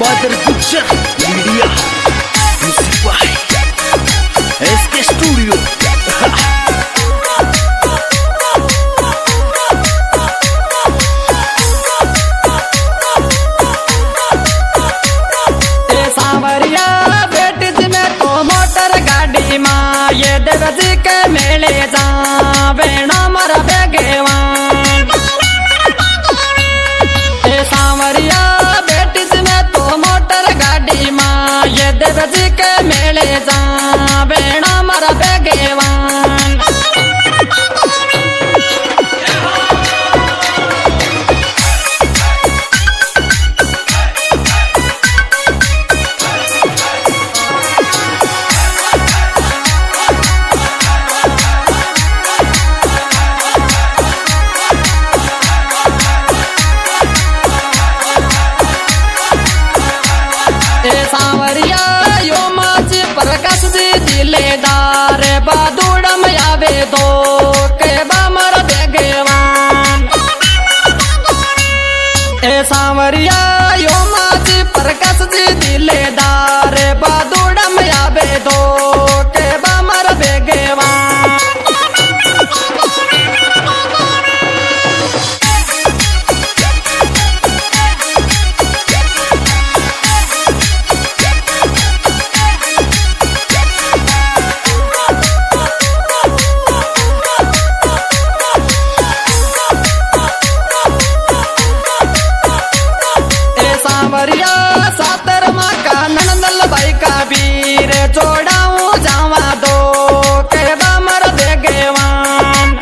Bader Picture Media Music by SK Studio. सांवरिया बेटी में तो मोटर गाड़ी माँ ये देवजी के मेले जा बेना मर बेगेवान। सांवरिया बेटी में तो मोटर गाड़ी माँ ये देवजी के मेले जा बेना मर बेगेवान। सांवरिया यो माची प्रकाश जी दिलेदार बादुड़म आवे दो के बामर बेगवान। सांवरिया यो माची प्रकाश जी दिलेदार बादुड़म आवे दो के बामर बेगवान। सांवरिया सातर माँ का नंदल भाई का वीर जोड़ाऊ जावा दो के बामर बेगवान।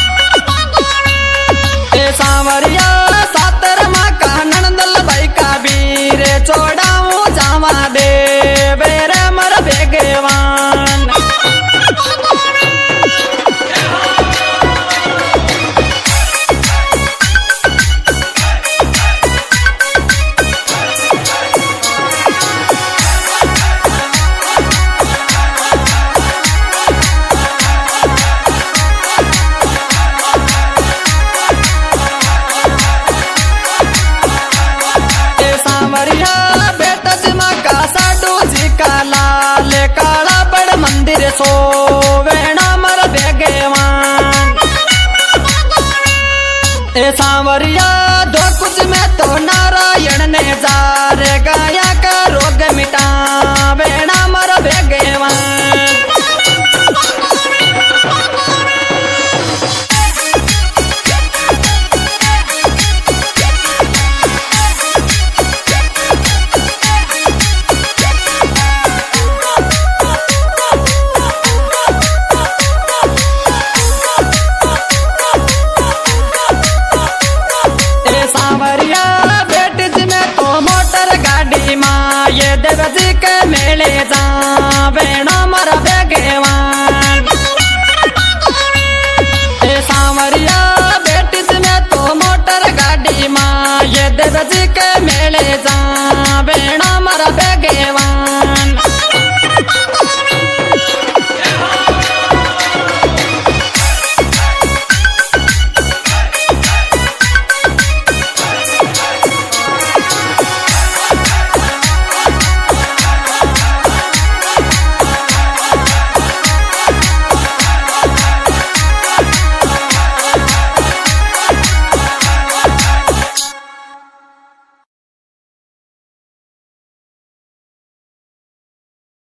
सांवरिया सातर माँ का नंदल भाई का वीर जोड़ाऊ जावा दे बेरे मर बेगवान। सांवरिया बेटा जिमा का साडू जी का लाल काला बड़ मंदिर सो वेणा मर बेगवान। सांवरिया दो कुछ में तो नारायण ने जार गाया का रोग मिटा वेणा मर बेगवान।